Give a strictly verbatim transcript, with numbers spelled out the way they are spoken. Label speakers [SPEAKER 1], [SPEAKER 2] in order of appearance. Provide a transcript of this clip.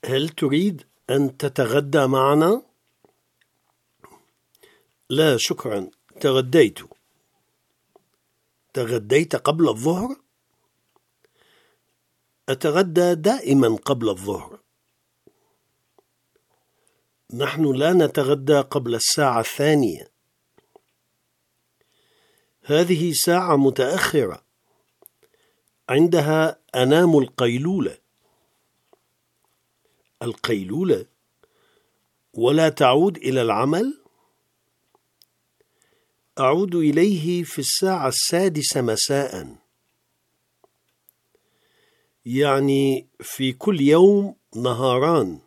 [SPEAKER 1] هل تريد أن تتغدى معنا؟ لا شكرا، تغديت. تغديت قبل الظهر؟ أتغدى دائما قبل الظهر. نحن لا نتغدى قبل الساعة الثانية. هذه ساعة متأخرة، عندها أنام القيلولة. القيلولة ولا تعود إلى العمل؟ أعود إليه في الساعة السادسة مساء، يعني في كل يوم نهاران.